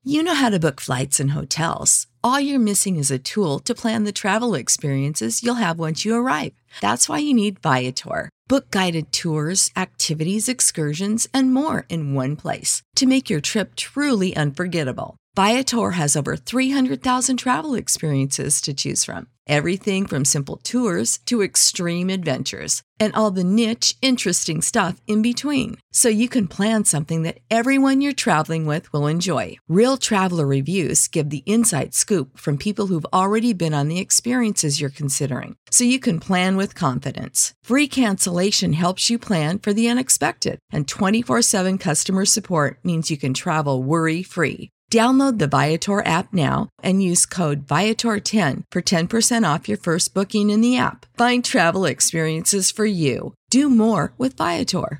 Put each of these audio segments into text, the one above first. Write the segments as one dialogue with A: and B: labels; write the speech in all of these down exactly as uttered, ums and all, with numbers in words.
A: You know how to book flights and hotels. All you're missing is a tool to plan the travel experiences you'll have once you arrive. That's why you need Viator. Book guided tours, activities, excursions, and more in one place to make your trip truly unforgettable. Viator has over three hundred thousand travel experiences to choose from. Everything from simple tours to extreme adventures and all the niche, interesting stuff in between. So you can plan something that everyone you're traveling with will enjoy. Real traveler reviews give the inside scoop from people who've already been on the experiences you're considering. So you can plan with confidence. Free cancellation helps you plan for the unexpected. And twenty-four seven customer support means you can travel worry-free. Download the Viator app now and use code Viator ten for ten percent off your first booking in the app. Find travel experiences for you. Do more with Viator.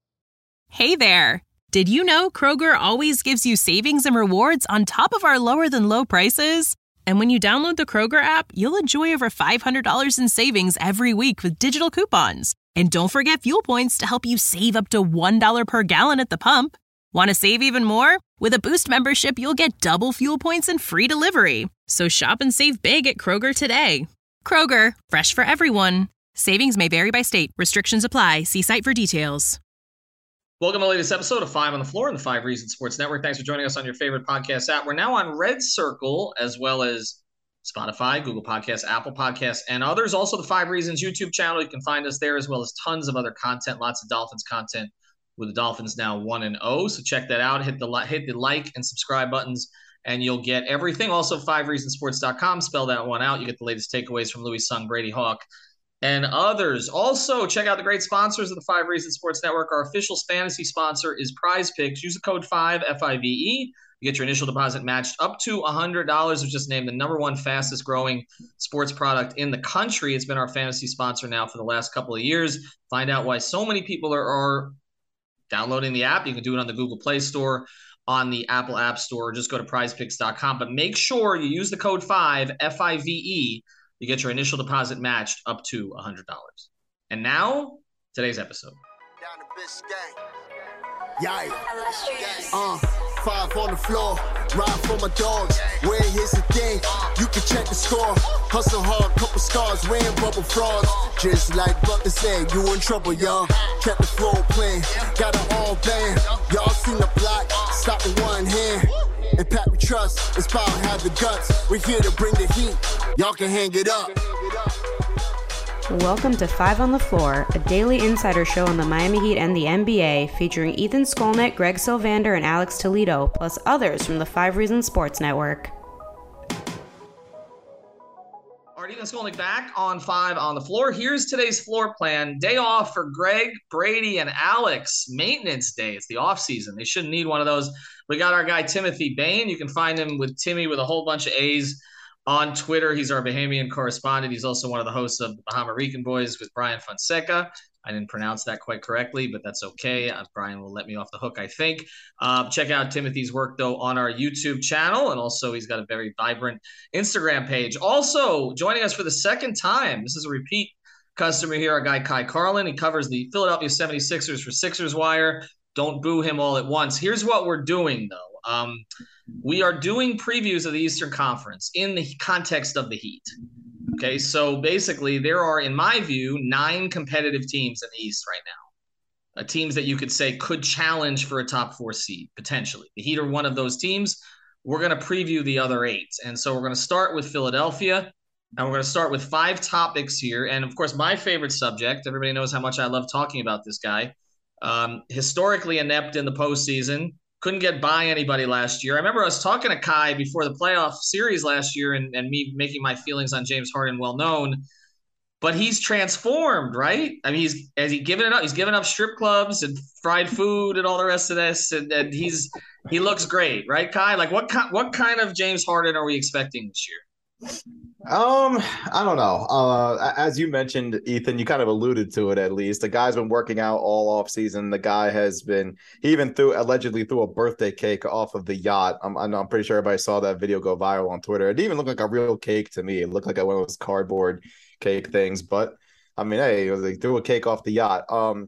B: Hey there! Did you know Kroger always gives you savings and rewards on top of our lower than low prices? And when you download the Kroger app, you'll enjoy over five hundred dollars in savings every week with digital coupons. And don't forget fuel points to help you save up to one dollar per gallon at the pump. Want to save even more? With a Boost membership, you'll get double fuel points and free delivery. So shop and save big at Kroger today. Kroger, fresh for everyone. Savings may vary by state. Restrictions apply. See site for details.
C: Welcome to the latest episode of Five on the Floor on the Five Reasons Sports Network. Thanks for joining us on your favorite podcast app. We're now on Red Circle, as well as Spotify, Google Podcasts, Apple Podcasts, and others. Also, the Five Reasons YouTube channel. You can find us there, as well as tons of other content, lots of Dolphins content, with the Dolphins now one and oh. So check that out. Hit the hit the like and subscribe buttons, and you'll get everything. Also, five reasons sports dot com. Spell that one out. You get the latest takeaways from Louis Sung, Brady Hawk, and others. Also, check out the great sponsors of the Five Reasons Sports Network. Our official fantasy sponsor is Prize Picks. Use the code five, F I V E. You get your initial deposit matched up to one hundred dollars, which is named the number one fastest growing sports product in the country. It's been our fantasy sponsor now for the last couple of years. Find out why so many people are, are downloading the app. You can do it on the Google Play Store, on the Apple App Store, or just go to prize picks dot com. But make sure you use the code five, F I V E. You get your initial deposit matched up to one hundred dollars. And now, today's episode.
D: Down the Biscayne. Yeah. Uh, five on the floor, ride for my dogs. Where here's the thing, you can check the score. Hustle hard, couple scars, wearing bubble frogs. Just like Butler said, you in trouble, y'all. Kept the floor playing, got it all banned. Y'all seen the block, stop with one hand. And Pat we trust, it's power, have the guts. We're here to bring the heat, y'all can hang it up.
E: Welcome to Five on the Floor, a daily insider show on the Miami Heat and the N B A, featuring Ethan Skolnick, Greg Sylvander, and Alex Toledo, plus others from the Five Reasons Sports Network.
C: All right, Ethan Skolnick back on Five on the Floor. Here's today's floor plan. Day off for Greg, Brady, and Alex. Maintenance day. It's the off season. They shouldn't need one of those. We got our guy Timothy Bain. You can find him with Timmy with a whole bunch of A's on Twitter. He's our Bahamian correspondent. He's also one of the hosts of the Bahama Rican Boys with Brian Fonseca. I didn't pronounce that quite correctly, but that's okay. Uh, Brian will let me off the hook, I think. Uh, check out Timothy's work, though, on our YouTube channel. And also, he's got a very vibrant Instagram page. Also, joining us for the second time, this is a repeat customer here, our guy Kai Carlin. He covers the Philadelphia seventy-sixers for Sixers Wire. Don't boo him all at once. Here's what we're doing, though. Um, we are doing previews of the Eastern Conference in the context of the Heat. Okay, so basically there are, in my view, nine competitive teams in the East right now. Uh, teams that you could say could challenge for a top four seed, potentially. The Heat are one of those teams. We're going to preview the other eight. And so we're going to start with Philadelphia, and we're going to start with five topics here. And, of course, my favorite subject, everybody knows how much I love talking about this guy, um, historically inept in the postseason. Couldn't get by anybody last year. I remember I was talking to Kai before the playoff series last year and, and me making my feelings on James Harden well known. But he's transformed, right? I mean, he's has he given it up? He's given up strip clubs and fried food and all the rest of this, and, and he's he looks great, right, Kai? Like what kind what kind of James Harden are we expecting this year?
F: Um, I don't know. Uh, as you mentioned, Ethan, you kind of alluded to it at least. The guy's been working out all off season. The guy has been, he even threw, allegedly threw a birthday cake off of the yacht. I'm, I'm pretty sure everybody saw that video go viral on Twitter. It didn't even look like a real cake to me. It looked like one of those cardboard cake things. But I mean, hey, they threw a cake off the yacht. Um,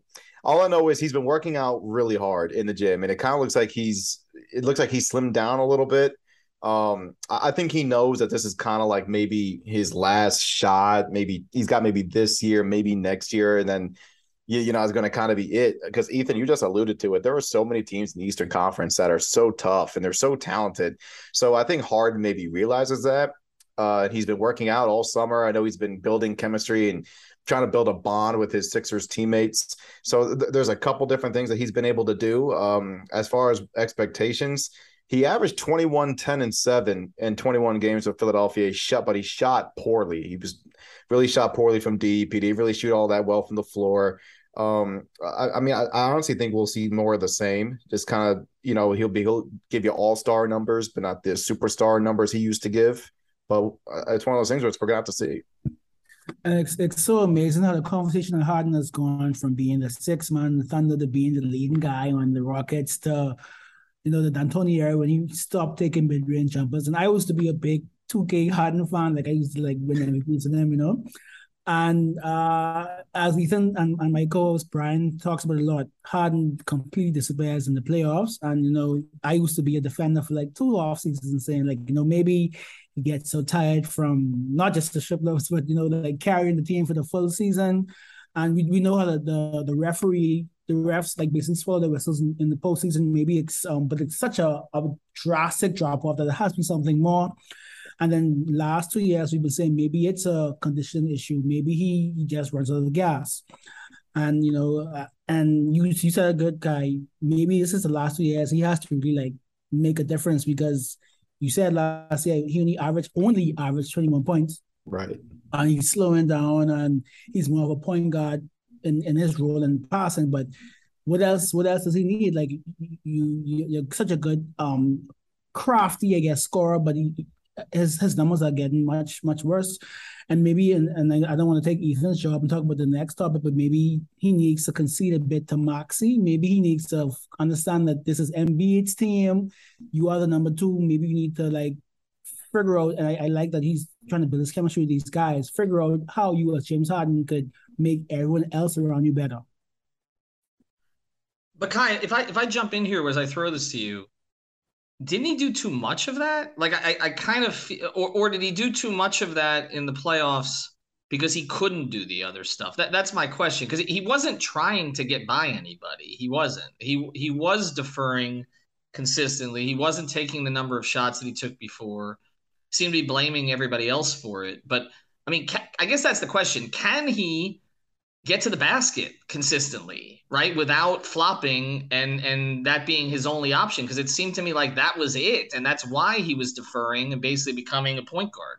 F: All I know is he's been working out really hard in the gym, and it kind of looks like he's it looks like he's slimmed down a little bit. Um, I think he knows that this is kind of like maybe his last shot. Maybe he's got maybe this year, maybe next year, and then you, you know, is going to kind of be it. Because Ethan, you just alluded to it. There are so many teams in the Eastern Conference that are so tough and they're so talented. So I think Harden maybe realizes that. Uh, he's been working out all summer. I know he's been building chemistry and trying to build a bond with his Sixers teammates. So th- there's a couple different things that he's been able to do. Um, as far as expectations, he averaged twenty-one, ten, and seven in twenty-one games with Philadelphia. He shot, but he shot poorly. He was really shot poorly from deep. He didn't really shoot all that well from the floor. Um, I, I mean, I, I honestly think we'll see more of the same. Just kind of, you know, he'll be he'll give you all-star numbers, but not the superstar numbers he used to give. But it's one of those things where it's we're gonna have to see.
G: And it's, it's so amazing how the conversation on Harden has gone from being the six man Thunder to being the leading guy on the Rockets to, you know, the D'Antoni era when he stopped taking mid range jumpers. And I used to be a big two K Harden fan, like I used to like win M V Ps and them, you know. And uh, as Ethan and, and my co-host Brian talks about a lot, Harden completely disappears in the playoffs. And, you know, I used to be a defender for like two off seasons and saying like, you know, maybe he gets so tired from not just the triplets, but, you know, like carrying the team for the full season. And we, we know how the, the, the referee, the refs like basically swallow the whistles in, in the postseason. Maybe it's, um, but it's such a, a drastic drop off that there has to be something more. And then last two years, we've been saying maybe it's a condition issue. Maybe he, he just runs out of gas. And, you know, uh, and you, you said a good guy. Maybe this is the last two years. He has to really, like, make a difference because you said last year he only averaged, only averaged twenty-one points.
F: Right.
G: And he's slowing down and he's more of a point guard in, in his role and passing. But what else, what else does he need? Like, you, you, you're such a good, um, crafty, I guess, scorer, but he, his his numbers are getting much, much worse. And maybe, and, and I, I don't want to take Ethan's job and talk about the next topic, but maybe he needs to concede a bit to Maxey. Maybe he needs to understand that this is Embiid's team. You are the number two. Maybe you need to, like, figure out, and I, I like that he's trying to build his chemistry with these guys, figure out how you as James Harden could make everyone else around you better.
C: But Kai, if I if I jump in here as I throw this to you, didn't he do too much of that? Like, I, I kind of feel, or, or did he do too much of that in the playoffs because he couldn't do the other stuff? That That's my question, because he wasn't trying to get by anybody. He wasn't. He he was deferring consistently. He wasn't taking the number of shots that he took before. Seemed to be blaming everybody else for it. But, I mean, ca- I guess that's the question. Can he get to the basket consistently, right, without flopping and and that being his only option? Because it seemed to me like that was it, and that's why he was deferring and basically becoming a point guard.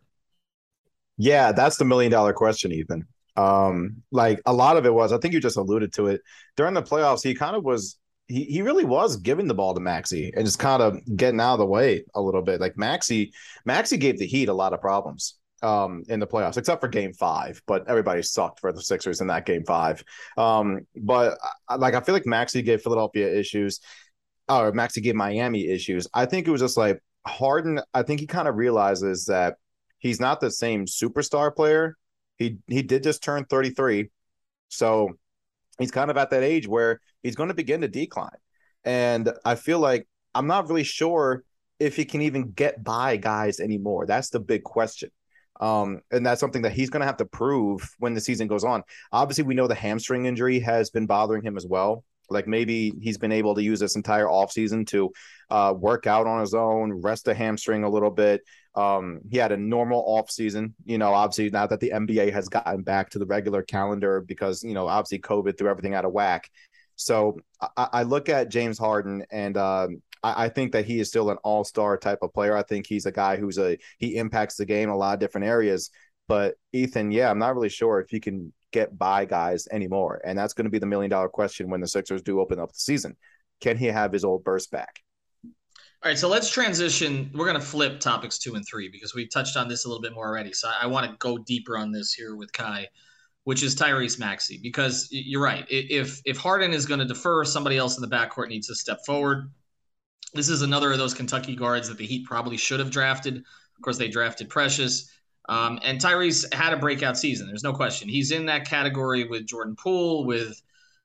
F: Yeah, that's the million dollar question, Ethan. Um, like a lot of it was, I think you just alluded to it during the playoffs. He kind of was, he he really was giving the ball to Maxey and just kind of getting out of the way a little bit. Like Maxey, Maxey gave the Heat a lot of problems um in the playoffs, except for game five, but everybody sucked for the Sixers in that game five. Um, but I, like I feel like Maxey gave Philadelphia issues, or Maxey gave Miami issues. I think it was just like Harden, I think he kind of realizes that he's not the same superstar player. He he did just turn thirty-three. So he's kind of at that age where he's going to begin to decline. And I feel like I'm not really sure if he can even get by guys anymore. That's the big question. Um, and that's something that he's going to have to prove when the season goes on. Obviously, we know the hamstring injury has been bothering him as well. Like maybe he's been able to use this entire offseason to uh, work out on his own, rest the hamstring a little bit. Um, he had a normal offseason, you know, obviously now that the N B A has gotten back to the regular calendar because, you know, obviously COVID threw everything out of whack. So I, I look at James Harden and um, I think that he is still an all-star type of player. I think he's a guy who's a he impacts the game in a lot of different areas. But Ethan, yeah, I'm not really sure if he can get by guys anymore. And that's going to be the million-dollar question when the Sixers do open up the season. Can he have his old burst back?
C: All right, so let's transition. We're going to flip topics two and three because we touched on this a little bit more already. So I want to go deeper on this here with Kai, which is Tyrese Maxey. Because you're right. If, if Harden is going to defer, somebody else in the backcourt needs to step forward. This is another of those Kentucky guards that the Heat probably should have drafted. Of course, they drafted Precious. Um, and Tyrese had a breakout season. There's no question. He's in that category with Jordan Poole, with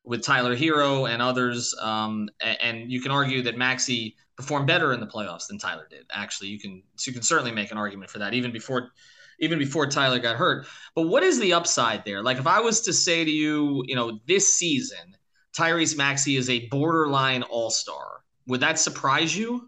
C: with Tyler Hero and others. Um, and, and you can argue that Maxey performed better in the playoffs than Tyler did. Actually, you can so you can certainly make an argument for that, even before even before Tyler got hurt. But what is the upside there? Like, if I was to say to you, you know, this season, Tyrese Maxey is a borderline all-star, would that surprise you?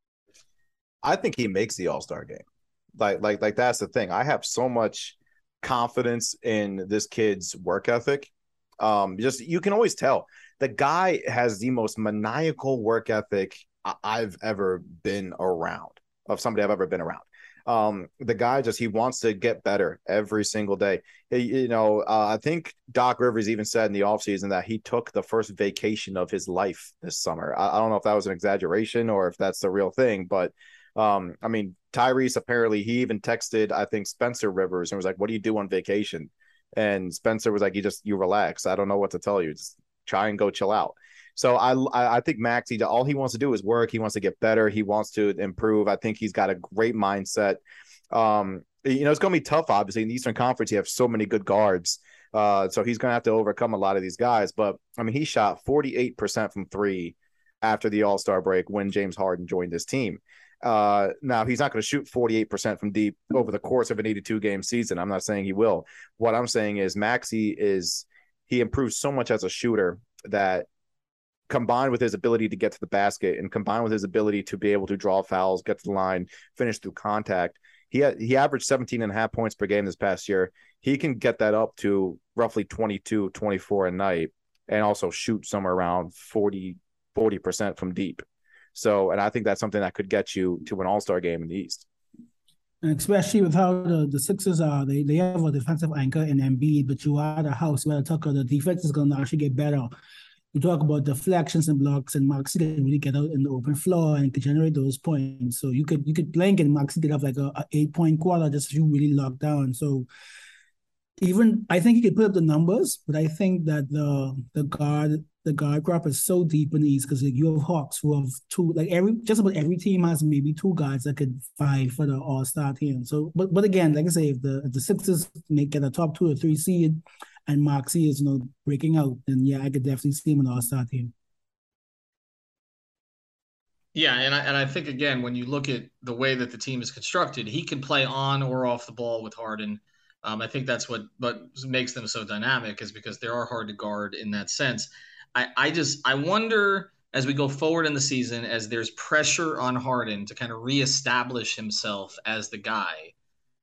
F: I think he makes the all-star game. Like, like, like that's the thing. I have so much confidence in this kid's work ethic. Um, just you can always tell the guy has the most maniacal work ethic I've ever been around of somebody I've ever been around. Um, the guy just he wants to get better every single day. He, you know, uh, I think Doc Rivers even said in the offseason that he took the first vacation of his life this summer. I, I don't know if that was an exaggeration or if that's the real thing, but um, I mean, Tyrese apparently he even texted, I think, Spencer Rivers and was like, "What do you do on vacation?" And Spencer was like, "You just you relax. I don't know what to tell you. Just try and go chill out." So I I think Maxey, all he wants to do is work. He wants to get better. He wants to improve. I think he's got a great mindset. Um, you know, it's going to be tough, obviously. In the Eastern Conference, you have so many good guards. Uh, so he's going to have to overcome a lot of these guys. But, I mean, he shot forty-eight percent from three after the All-Star break when James Harden joined this team. Uh, now, he's not going to shoot forty-eight percent from deep over the course of an eighty-two game season. I'm not saying he will. What I'm saying is Maxey is – he improves so much as a shooter that – combined with his ability to get to the basket and combined with his ability to be able to draw fouls, get to the line, finish through contact, he had, he averaged seventeen and a half points per game this past year. He can get that up to roughly twenty-two, twenty-four a night and also shoot somewhere around forty, forty percent from deep. So, and I think that's something that could get you to an all-star game in the East.
G: And especially with how the, the Sixers are, they, they have a defensive anchor in Embiid, but you are the house where Tucker, the defense is going to actually get better. You talk about deflections and blocks, and Maxey can really get out in the open floor and can generate those points. So you could you could blink and Maxey could have like a, a eight point quarter just if you really lock down. So even I think he could put up the numbers, but I think that the the guard the guard crop is so deep in the East because like you have Hawks who have two like every just about every team has maybe two guards that could fight for the All Star team. So but but again, like I say, if the if the Sixers make get a top two or three seed, and Maxey is, you know, breaking out, then yeah, I could definitely see him in the All-Star team.
C: Yeah, and I and I think again, when you look at the way that the team is constructed, he can play on or off the ball with Harden. Um, I think that's what what makes them so dynamic is because they are hard to guard in that sense. I, I just I wonder as we go forward in the season, as there's pressure on Harden to kind of reestablish himself as the guy,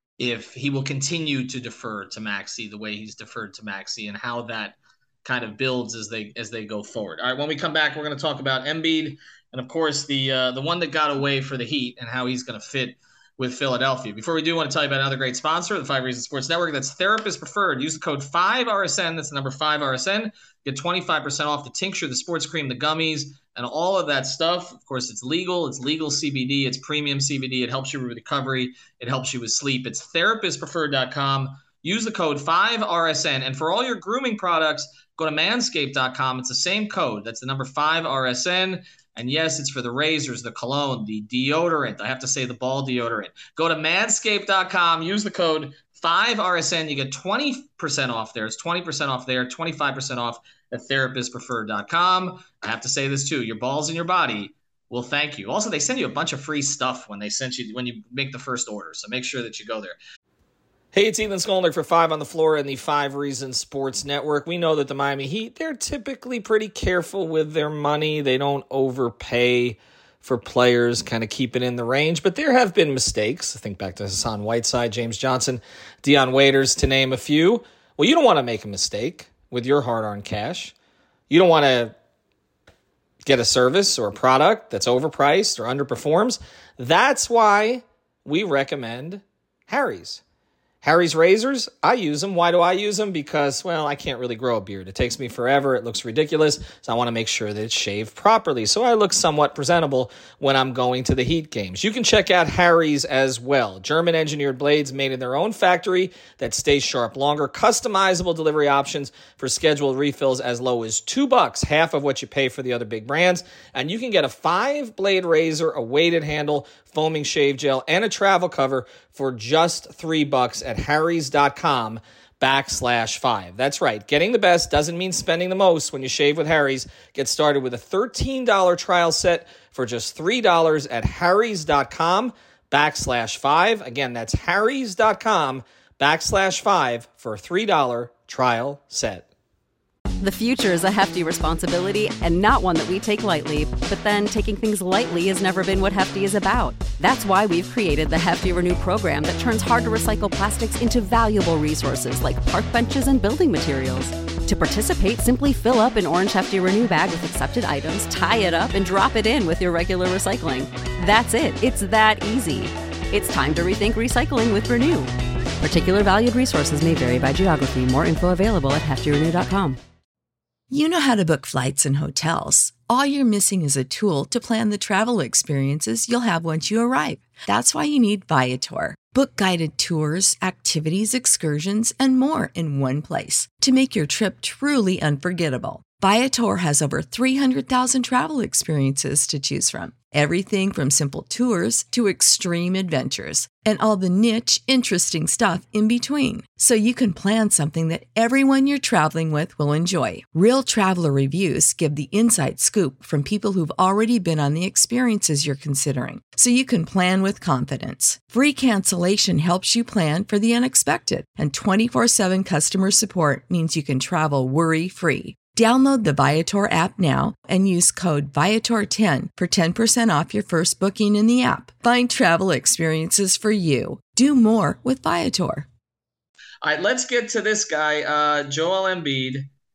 C: if he will continue to defer to Maxey the way he's deferred to Maxey and how that kind of builds as they as they go forward. All right, when we come back, we're going to talk about Embiid and, of course, the uh, the one that got away for the Heat and how he's going to fit with Philadelphia. Before we do, I want to tell you about another great sponsor, the Five Reasons Sports Network. That's Therapist Preferred. Use the code five R S N. That's the number five R S N. Get twenty-five percent off the tincture, the sports cream, the gummies, and all of that stuff. Of course, it's legal. It's legal C B D. It's premium C B D. It helps you with recovery. It helps you with sleep. It's therapist preferred dot com. Use the code five R S N. And for all your grooming products, go to manscaped dot com. It's the same code. That's the number five R S N. And yes, it's for the razors, the cologne, the deodorant. I have to say the ball deodorant. Go to manscaped dot com. Use the code five R S N. You get twenty percent off there. It's twenty percent off there, twenty-five percent off at therapist preferred dot com. I have to say this too. Your balls in your body will thank you. Also, they send you a bunch of free stuff when they send you when you make the first order. So make sure that you go there. Hey, it's Ethan Skolnick for Five on the Floor and the Five Reasons Sports Network. We know that the Miami Heat, they're typically pretty careful with their money. They don't overpay for players, kind of keep it in the range. But there have been mistakes. I think back to Hassan Whiteside, James Johnson, Dion Waiters, to name a few. Well, you don't want to make a mistake with your hard-earned cash. You don't want to get a service or a product that's overpriced or underperforms. That's why we recommend Harry's. Harry's razors, I use them. Why do I use them? Because, well, I can't really grow a beard. It takes me forever. It looks ridiculous. So I want to make sure that it's shaved properly. So I look somewhat presentable when I'm going to the Heat games. You can check out Harry's as well. German-engineered blades made in their own factory that stay sharp longer. Customizable delivery options for scheduled refills as low as two bucks, half of what you pay for the other big brands. And you can get a five-blade razor, a weighted handle, foaming shave gel, and a travel cover for just three bucks at harrys dot com.
H: backslash five. That's right. Getting the best doesn't mean spending the most when you shave with Harry's. Get started with a thirteen dollars trial set for just three dollars at harrys.com backslash five. Again, that's harrys.com backslash five for a three dollars trial set.
I: The future is a hefty responsibility and not one that we take lightly. But then taking things lightly has never been what Hefty is about. That's why we've created the Hefty Renew program that turns hard-to-recycle plastics into valuable resources like park benches and building materials. To participate, simply fill up an orange Hefty Renew bag with accepted items, tie it up, and drop it in with your regular recycling. That's it. It's that easy. It's time to rethink recycling with Renew. Particular valued resources may vary by geography. More info available at hefty renew dot com.
A: You know how to book flights and hotels. All you're missing is a tool to plan the travel experiences you'll have once you arrive. That's why you need Viator. Book guided tours, activities, excursions, and more in one place to make your trip truly unforgettable. Viator has over three hundred thousand travel experiences to choose from. Everything from simple tours to extreme adventures and all the niche, interesting stuff in between. So you can plan something that everyone you're traveling with will enjoy. Real traveler reviews give the inside scoop from people who've already been on the experiences you're considering. So you can plan with confidence. Free cancellation helps you plan for the unexpected. And twenty-four seven customer support means you can travel worry-free. Download the Viator app now and use code Viator ten for ten percent off your first booking in the app. Find travel experiences for you. Do more with Viator.
C: All right, let's get to this guy, uh, Joel Embiid,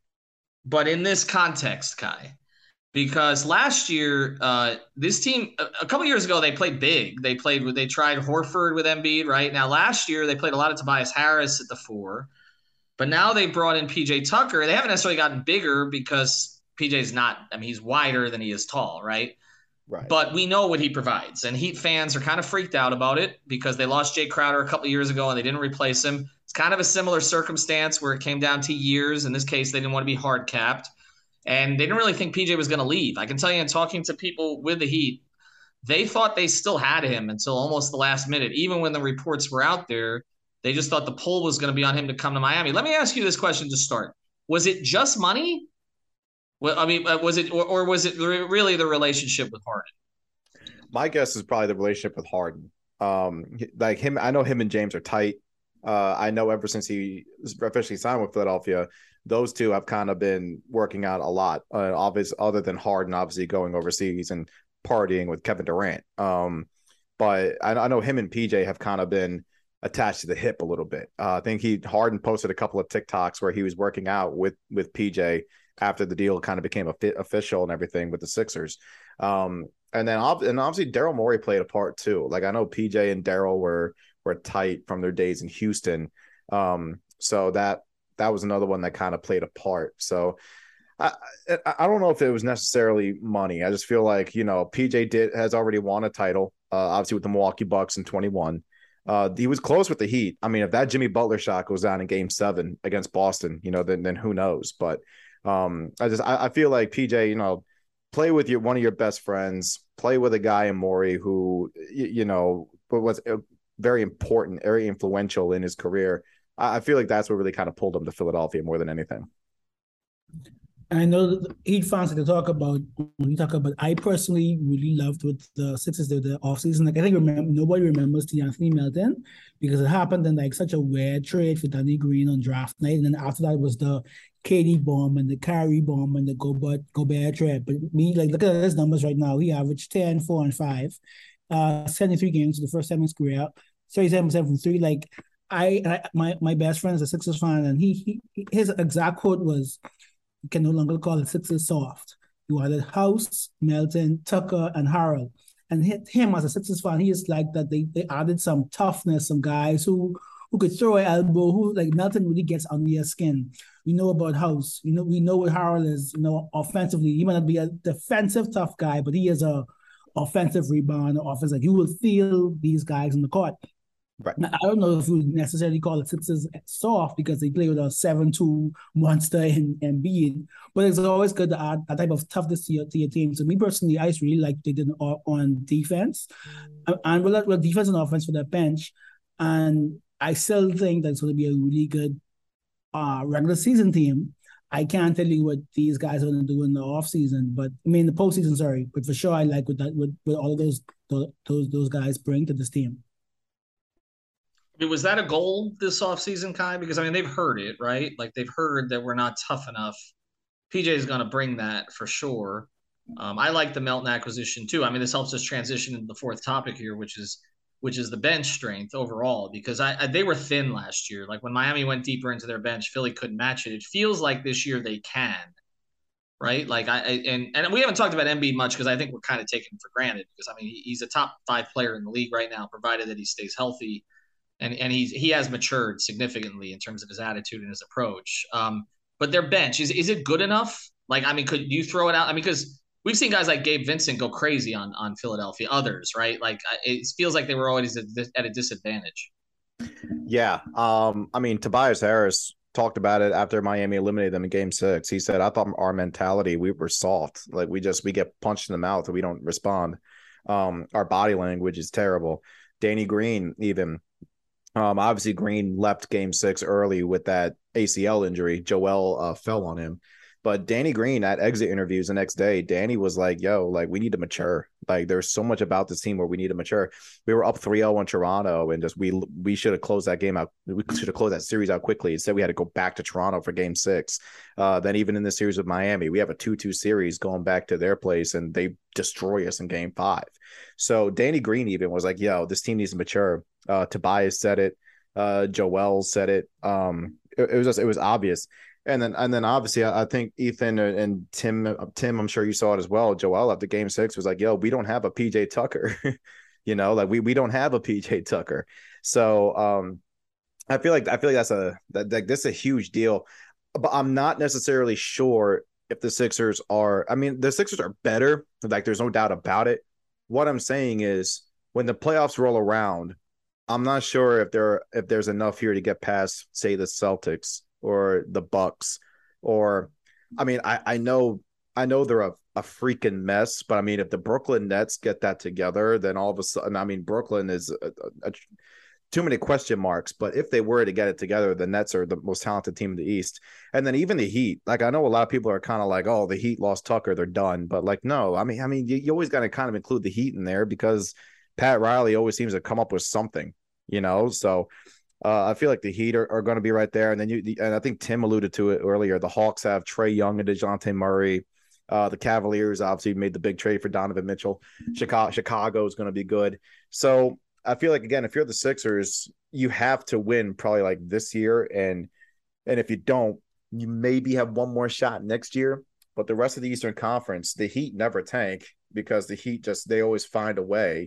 C: but in this context, Kai. Because last year, uh, this team, a, a couple years ago, they played big. They played with, they tried Horford with Embiid, right? Now, last year, they played a lot of Tobias Harris at the four. But now they brought in P J Tucker. They haven't necessarily gotten bigger because P J's not – I mean, he's wider than he is tall, right?
F: Right.
C: But we know what he provides. And Heat fans are kind of freaked out about it because they lost Jay Crowder a couple years ago and they didn't replace him. It's kind of a similar circumstance where it came down to years. In this case, they didn't want to be hard capped. And they didn't really think P J was going to leave. I can tell you in talking to people with the Heat, they thought they still had him until almost the last minute. Even when the reports were out there, they just thought the pull was going to be on him to come to Miami. Let me ask you this question to start. Was it just money? Well, I mean, was it, or, or was it really the relationship with Harden?
F: My guess is probably the relationship with Harden. Um, like him, I know him and James are tight. Uh, I know ever since he officially signed with Philadelphia, those two have kind of been working out a lot. Uh, obvious, other than Harden, obviously going overseas and partying with Kevin Durant. Um, but I, I know him and P J have kind of been attached to the hip a little bit. Uh, I think he Harden posted a couple of TikToks where he was working out with with P J after the deal kind of became a fit, official and everything with the Sixers. Um, and then and obviously Daryl Morey played a part too. Like I know P J and Daryl were were tight from their days in Houston. Um, so that that was another one that kind of played a part. So I I don't know if it was necessarily money. I just feel like, you know, P J did has already won a title, uh, obviously with the Milwaukee Bucks in twenty-one. Uh, he was close with the Heat. I mean, if that Jimmy Butler shot goes down in Game Seven against Boston, you know, then then who knows? But um, I just I, I feel like P J, you know, play with your one of your best friends, play with a guy in Morey who you, you know was very important, very influential in his career. I, I feel like that's what really kind of pulled him to Philadelphia more than anything.
G: And I know that Heat fans to talk about when you talk about. I personally really loved what the Sixers did the offseason. Like I think remember, nobody remembers the Anthony Melton because it happened in like such a weird trade for Danny Green on draft night, and then after that was the K D bomb and the Kyrie bomb and the Gobert Gobert trade. But me, like look at his numbers right now. He averaged ten, four, and five, uh, seventy-three games for the first time in his career, thirty-seven percent from three. Like I, I, my my best friend is a Sixers fan, and he he his exact quote was, "You can no longer call the Sixers soft. You added House, Melton, Tucker, and Harrell." And him as a Sixers fan, he is like that. They they added some toughness, some guys who who could throw an elbow. Who like Melton really gets under your skin. We know about House. You know we know what Harrell is. You know offensively, he might not be a defensive tough guy, but he is a offensive rebounder, offensive. Like, you will feel these guys in the court.
F: Right.
G: Now, I don't know if you would necessarily call the Sixers soft because they play with a seven two monster and Embiid, but it's always good to add that type of toughness to your, to your team. So me personally, I just really like they did on, on defense. Mm. And we'll, we'll defense and offense for their bench. And I still think that's going to be a really good uh, regular season team. I can't tell you what these guys are going to do in the offseason, but I mean the postseason. Sorry, but for sure, I like what that what, what all of those those those guys bring to this team.
C: I mean, was that a goal this offseason, Kai? Because I mean, they've heard it, right? Like they've heard that we're not tough enough. P J is going to bring that for sure. Um, I like the Melton acquisition too. I mean, this helps us transition into the fourth topic here, which is which is the bench strength overall, because I, I they were thin last year. Like when Miami went deeper into their bench, Philly couldn't match it. It feels like this year they can, right? Like I, I and and we haven't talked about Embiid much because I think we're kind of taking him for granted because I mean he, he's a top five player in the league right now, provided that he stays healthy, and and he's he has matured significantly in terms of his attitude and his approach. Um, but their bench is is it good enough? Like I mean, could you throw it out? I mean, because we've seen guys like Gabe Vincent go crazy on on Philadelphia, others, right? Like it feels like they were always at a disadvantage.
F: Yeah. Um, I mean, Tobias Harris talked about it after Miami eliminated them in game six. He said, I thought our mentality, we were soft. Like we just, we get punched in the mouth and we don't respond. Um, our body language is terrible. Danny Green, even, um, obviously Green left game six early with that A C L injury. Joel uh, fell on him. But Danny Green at exit interviews the next day, Danny was like, yo, like we need to mature. Like there's so much about this team where we need to mature. We were up three oh on Toronto and just we we should have closed that game out. We should have closed that series out quickly. Instead, we had to go back to Toronto for game six. Uh, then even in the series with Miami, we have a two two series going back to their place and they destroy us in game five. So Danny Green even was like, yo, this team needs to mature. Uh, Tobias said it. Uh, Joel said it. Um, it, it was just, it was obvious. And then, and then, obviously, I, I think Ethan and Tim, Tim, I'm sure you saw it as well. Joel after Game Six was like, "Yo, we don't have a P J Tucker, you know, like we we don't have a P J Tucker." So, um, I feel like I feel like that's a that, that that's a huge deal, but I'm not necessarily sure if the Sixers are. I mean, the Sixers are better, like there's no doubt about it. What I'm saying is, when the playoffs roll around, I'm not sure if there if there's enough here to get past, say, the Celtics or the Bucks, or I mean, I, I know I know they're a, a freaking mess, but I mean, if the Brooklyn Nets get that together, then all of a sudden, I mean, Brooklyn is a, a, a, too many question marks. But if they were to get it together, the Nets are the most talented team in the East. And then even the Heat, like I know a lot of people are kind of like, oh, the Heat lost Tucker, they're done. But like, no, I mean, I mean, you, you always got to kind of include the Heat in there because Pat Riley always seems to come up with something, you know, so. Uh, I feel like the Heat are, are going to be right there. And then you, the, and I think Tim alluded to it earlier. The Hawks have Trae Young and DeJounte Murray. Uh, the Cavaliers obviously made the big trade for Donovan Mitchell. Chicago, Chicago is going to be good. So I feel like, again, if you're the Sixers, you have to win probably like this year. And, and if you don't, you maybe have one more shot next year. But the rest of the Eastern Conference, the Heat never tank because the Heat just, they always find a way.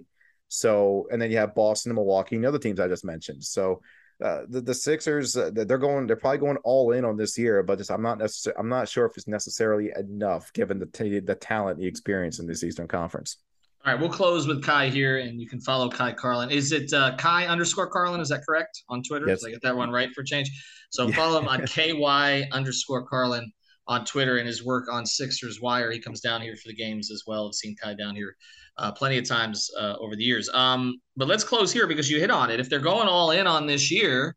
F: So, and then you have Boston and Milwaukee and the other teams I just mentioned. So, Uh, the, the Sixers, uh, they're going, they're probably going all in on this year, but just I'm not necessarily, I'm not sure if it's necessarily enough given the t- the talent, the experience in this Eastern Conference.
C: All right, we'll close with Kai here, and you can follow Kai Carlin. Is it uh, Kai underscore Carlin? Is that correct on Twitter?
F: Yes.
C: Did I get that one right for change? So follow him on K Y underscore Carlin on Twitter and his work on Sixers Wire. He comes down here for the games as well. I've seen Kai down here uh, plenty of times uh, over the years. Um, but let's close here because you hit on it. If they're going all in on this year,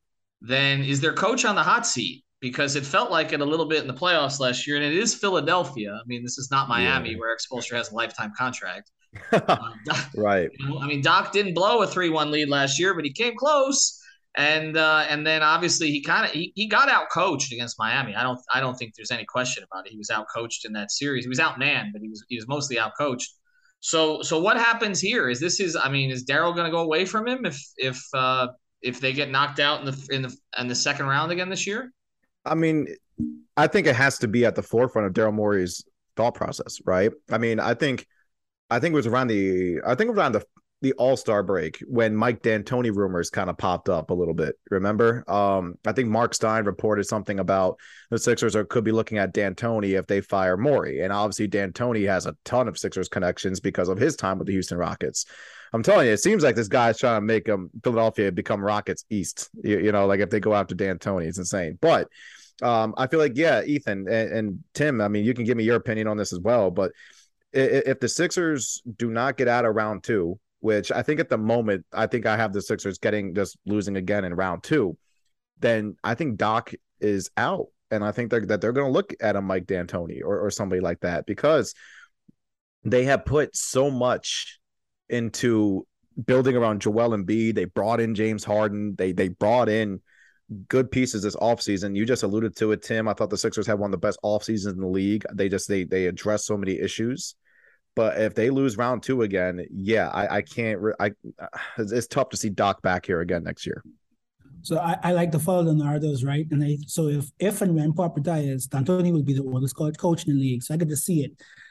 C: then is their coach on the hot seat? Because it felt like it a little bit in the playoffs last year, and it is Philadelphia. I mean, this is not Miami yeah. where Erik Spoelstra has a lifetime contract. uh, Doc,
F: right.
C: You know, I mean, Doc didn't blow a three one lead last year, but he came close. And uh, and then obviously he kind of he, he got out coached against Miami. I don't I don't think there's any question about it. He was out coached in that series. He was outmanned, but he was he was mostly out coached. So so what happens here? Is this his? I mean, is Daryl going to go away from him if if uh, if they get knocked out in the in the in the second round again this year?
F: I mean, I think it has to be at the forefront of Daryl Morey's thought process, right? I mean, I think I think it was around the I think around the the All-Star break when Mike D'Antoni rumors kind of popped up a little bit. Remember? Um, I think Mark Stein reported something about the Sixers are could be looking at D'Antoni if they fire Morey. And obviously D'Antoni has a ton of Sixers connections because of his time with the Houston Rockets. I'm telling you, it seems like this guy's trying to make um, Philadelphia become Rockets East. You, you know, like if they go after D'Antoni, it's insane. But um, I feel like, yeah, Ethan and, and Tim, I mean, you can give me your opinion on this as well. But if, if the Sixers do not get out of round two, which I think at the moment, I think I have the Sixers getting just losing again in round two, then I think Doc is out. And I think they're, that they're going to look at a Mike D'Antoni or, or somebody like that, because they have put so much into building around Joel Embiid. They brought in James Harden. They they brought in good pieces this offseason. You just alluded to it, Tim. I thought the Sixers had one of the best off seasons in the league. They just they they address so many issues. But if they lose round two again, yeah, I, I can't. I it's tough to see Doc back here again next year.
G: So I, I like to follow the narratives, right? And I, so if if and when Pop retires, D'Antoni will be the oldest coach in the league. So I get to see it.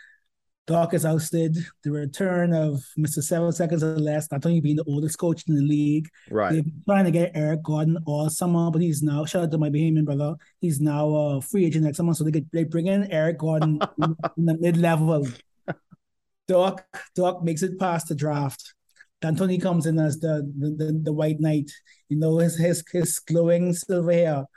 G: Doc is ousted. The return of Mister Seven Seconds or Less, D'Antoni being the oldest coach in the league.
F: Right.
G: They've been trying to get Eric Gordon all summer, but he's now, shout out to my Bahamian brother, he's now a free agent next summer. So they get they bring in Eric Gordon in, in the mid-level. Doc, Doc makes it past the draft. D'Antoni comes in as the the, the, the white knight. You know, his his his glowing silver hair.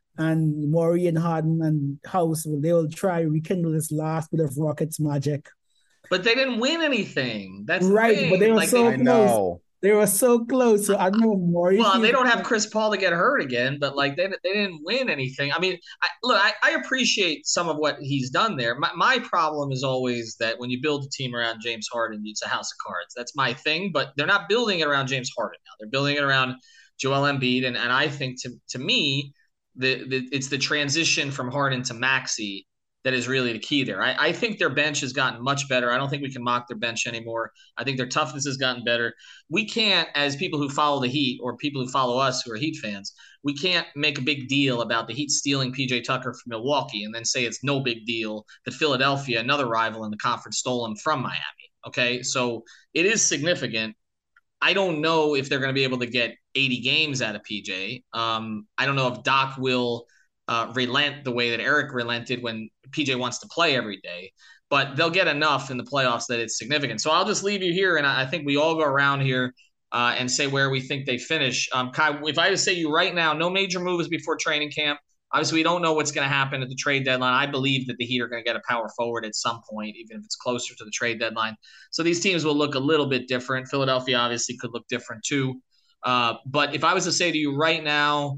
G: And Morey and Harden and House, they will try to rekindle this last bit of Rockets magic.
C: But they didn't win anything. That's
G: right,
C: the
G: but they were
C: like
G: so
C: they,
G: close. They were so close. So I don't know Morey.
C: Well, they don't have Chris Paul to get hurt again, but like they they didn't win anything. I mean, I, look, I, I appreciate some of what he's done there. My my problem is always that when you build a team around James Harden, it's a house of cards. That's my thing. But they're not building it around James Harden now. They're building it around Joel Embiid, and and I think to to me, the, the it's the transition from Harden to Maxey that is really the key there. I, I think their bench has gotten much better. I don't think we can mock their bench anymore. I think their toughness has gotten better. We can't, as people who follow the Heat or people who follow us who are Heat fans, we can't make a big deal about the Heat stealing P J Tucker from Milwaukee and then say it's no big deal that Philadelphia, another rival in the conference, stole him from Miami. Okay, so it is significant. I don't know if they're going to be able to get eighty games out of P J. Um, I don't know if Doc will uh, relent the way that Eric relented when P J wants to play every day, but they'll get enough in the playoffs that it's significant. So I'll just leave you here, and I think we all go around here uh, and say where we think they finish. Um, Kai, if I just say you right now, no major moves before training camp. Obviously, we don't know what's going to happen at the trade deadline. I believe that the Heat are going to get a power forward at some point, even if it's closer to the trade deadline. So these teams will look a little bit different. Philadelphia obviously could look different too. Uh, but if I was to say to you right now,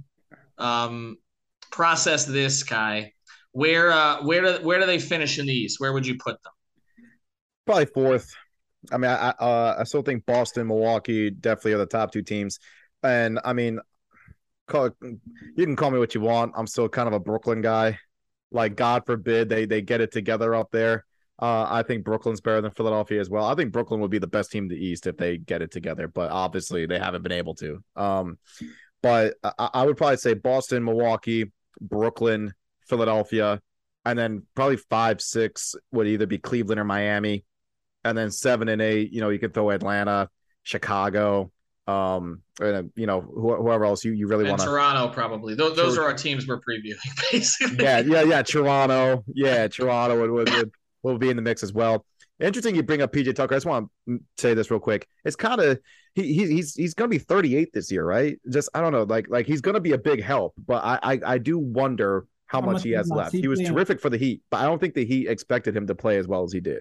C: um, process this, Kai. Where uh, where do where do they finish in the East? Where would you put them?
F: Probably fourth. I mean, I uh, I still think Boston, Milwaukee definitely are the top two teams. And I mean, call, you can call me what you want. I'm still kind of a Brooklyn guy. Like, God forbid they they get it together up there. Uh, I think Brooklyn's better than Philadelphia as well. I think Brooklyn would be the best team in the East if they get it together, but obviously they haven't been able to. Um, but I, I would probably say Boston, Milwaukee, Brooklyn, Philadelphia, and then probably five, six would either be Cleveland or Miami, and then seven and eight, you know, you could throw Atlanta, Chicago, um, and, you know, wh- whoever else you, you really want to.
C: Toronto, probably. Those, those are our teams we're previewing, basically.
F: Yeah, yeah, yeah. Toronto, yeah, Toronto would would, would will be in the mix as well. Interesting, you bring up P J Tucker. I just want to say this real quick. It's kind of he, he he's he's gonna be thirty-eight this year, right? Just I don't know, like like he's gonna be a big help, but I I, I do wonder how, how much, much he has left. He, he was playing? terrific for the Heat, but I don't think the Heat expected him to play as well as he did.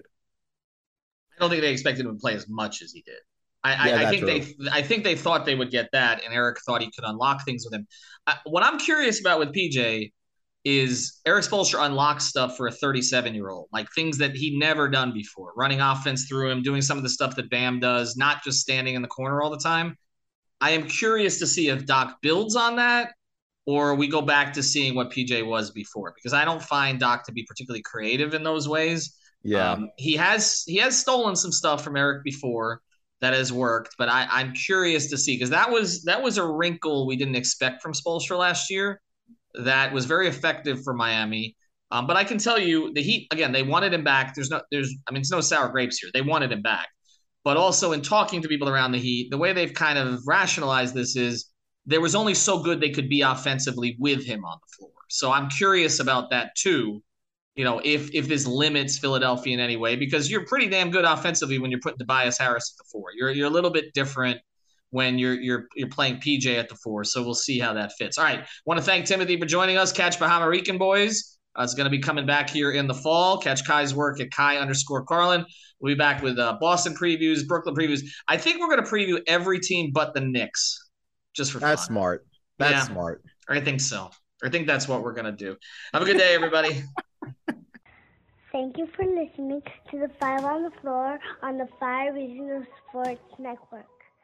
C: I don't think they expected him to play as much as he did. I, yeah, I, I think true. they I think they thought they would get that, and Eric thought he could unlock things with him. Uh, what I'm curious about with P J is Eric Spoelstra unlocks stuff for a thirty-seven-year-old, like things that he never done before, running offense through him, doing some of the stuff that Bam does, not just standing in the corner all the time. I am curious to see if Doc builds on that or we go back to seeing what P J was before, because I don't find Doc to be particularly creative in those ways.
F: Yeah,
C: um, he has he has stolen some stuff from Eric before that has worked, but I, I'm curious to see, because that was that was a wrinkle we didn't expect from Spoelstra last year. That was very effective for Miami. Um, but I can tell you the Heat, again, they wanted him back. There's no, there's, I mean, it's no sour grapes here. They wanted him back. But also in talking to people around the Heat, the way they've kind of rationalized this is there was only so good they could be offensively with him on the floor. So I'm curious about that too. You know, if if this limits Philadelphia in any way, because you're pretty damn good offensively when you're putting Tobias Harris at the four. You're you're a little bit different when you're you're you're playing P J at the four. So we'll see how that fits. All right. Want to thank Timothy for joining us. Catch Bahama Rican Boys. Uh, it's going to be coming back here in the fall. Catch Kai's work at Kai underscore Carlin. We'll be back with uh, Boston previews, Brooklyn previews. I think we're going to preview every team but the Knicks, just for
F: That's
C: fun.
F: smart. That's
C: yeah,
F: smart.
C: I think so. I think that's what we're going to do. Have a good day, everybody.
J: Thank you for listening to the Five on the Floor on the Five Regional Sports Network.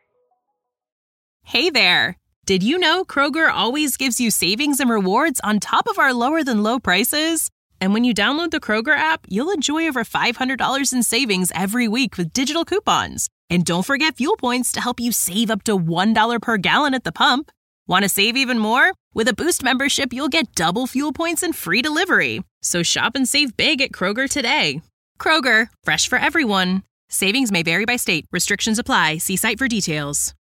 B: Hey there. Did you know Kroger always gives you savings and rewards on top of our lower than low prices? And when you download the Kroger app, you'll enjoy over five hundred dollars in savings every week with digital coupons. And don't forget fuel points to help you save up to one dollar per gallon at the pump. Want to save even more? With a Boost membership, you'll get double fuel points and free delivery. So shop and save big at Kroger today. Kroger, fresh for everyone. Savings may vary by state. Restrictions apply. See site for details.